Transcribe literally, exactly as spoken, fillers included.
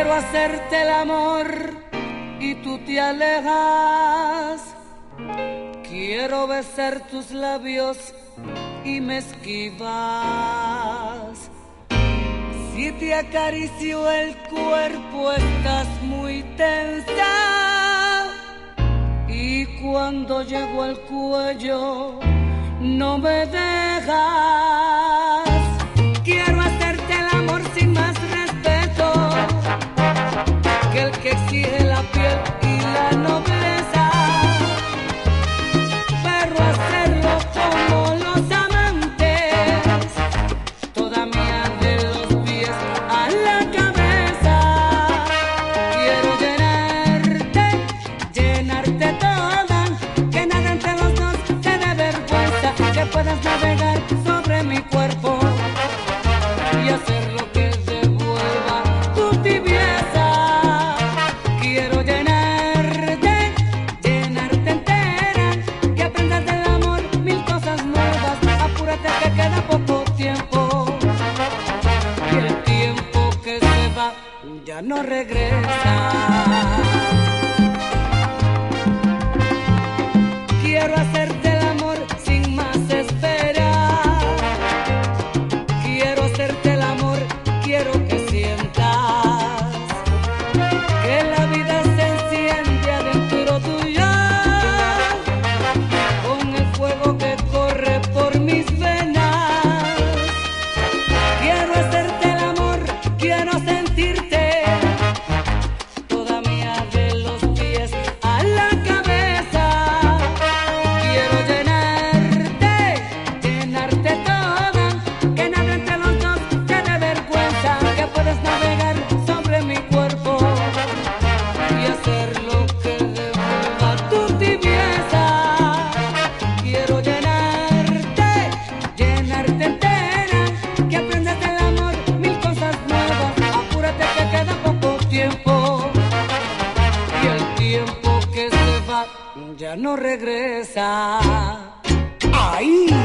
Quiero hacerte el amor y tú te alejas. Quiero besar tus labios y me esquivas. Si te acaricio el cuerpo estás muy tensa, y cuando llego al cuello no me dejas. Quiero hacerte el amor sin más respeto que el que exige la piel y la nobleza, pero hacerlo como los amantes, toda mía de los pies a la cabeza. Quiero llenarte, llenarte toda, que nada entre los dos te dé vergüenza, que puedas navegar sobre mi cuerpo y hacer lo que devuelva tu tibieza. Quiero llenarte, llenarte entera, que aprendas del amor mil cosas nuevas. Apúrate que queda poco tiempo, y el tiempo que se va ya no regresa. Quiero hacerte el amor sin más esperar. Quiero hacerte el amor, quiero que sientas que la vida se enciende adentro tuyo, con el fuego que corre por mis venas. Quiero hacerte el amor, quiero sentirte toda mía de los pies a la cabeza. Quiero llenarte, llenarte toda, que nada entre los dos te dé vergüenza, que puedes navegar sobre mi cuerpo y hacer lo que devuelva tu tibieza. Quiero llenarte, llenarte entera, que aprendas del amor mil cosas nuevas. Apúrate que queda poco tiempo, y el tiempo que se va ya no regresa. ¡Ay!